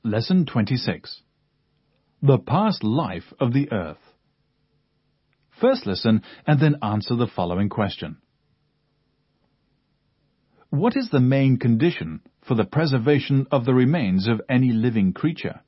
Lesson 26. The Past Life of the Earth. First listen and then answer the following question. What is the main condition for the preservation of the remains of any living creature?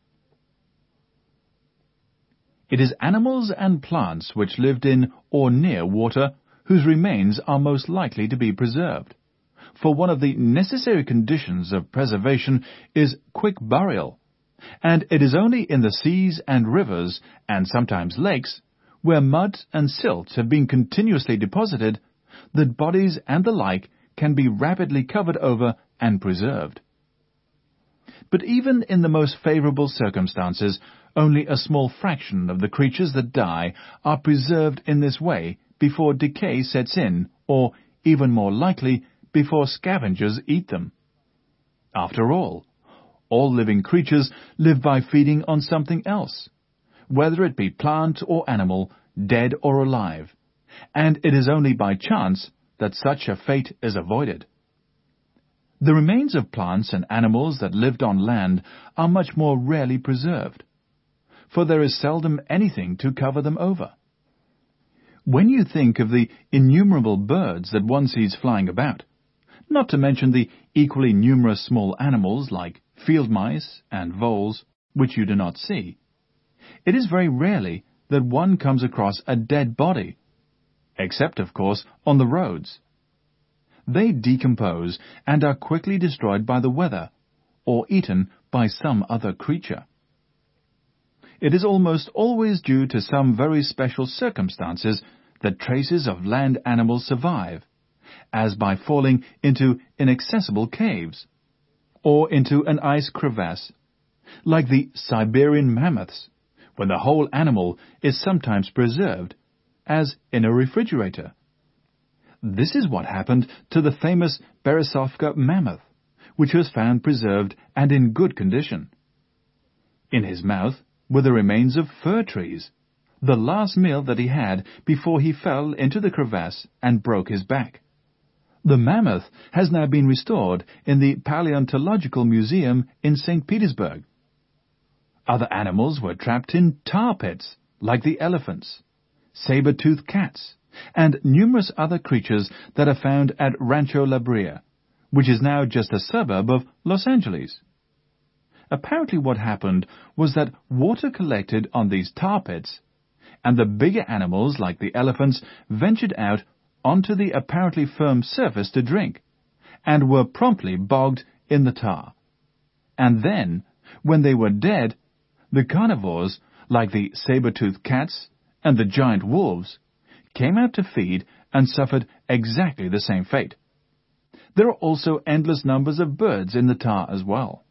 It is animals and plants which lived in or near water whose remains are most likely to be preserved. For one of the necessary conditions of preservation is quick burial, and it is only in the seas and rivers, and sometimes lakes, where mud and silt have been continuously deposited, that bodies and the like can be rapidly covered over and preserved. But even in the most favorable circumstances, only a small fraction of the creatures that die are preserved in this way before decay sets in, or, even more likely, before scavengers eat them. After all living creatures live by feeding on something else, whether it be plant or animal, dead or alive, and it is only by chance that such a fate is avoided. The remains of plants and animals that lived on land are much more rarely preserved, for there is seldom anything to cover them over. When you think of the innumerable birds that one sees flying about, not to mention the equally numerous small animals like field mice and voles, which you do not see, it is very rarely that one comes across a dead body, except, of course, on the roads. They decompose and are quickly destroyed by the weather, or eaten by some other creature. It is almost always due to some very special circumstances that traces of land animals survive, as by falling into inaccessible caves, or into an ice crevasse, like the Siberian mammoths, when the whole animal is sometimes preserved, as in a refrigerator. This is what happened to the famous Beresovka mammoth, which was found preserved and in good condition. In his mouth were the remains of fir trees, the last meal that he had before he fell into the crevasse and broke his back. The mammoth has now been restored in the Paleontological Museum in St. Petersburg. Other animals were trapped in tar pits, like the elephants, saber-toothed cats, and numerous other creatures that are found at Rancho La Brea, which is now just a suburb of Los Angeles. Apparently what happened was that water collected on these tar pits, and the bigger animals like the elephants ventured out onto the apparently firm surface to drink, and were promptly bogged in the tar. And then, when they were dead, the carnivores, like the saber-toothed cats and the giant wolves, came out to feed and suffered exactly the same fate. There are also endless numbers of birds in the tar as well.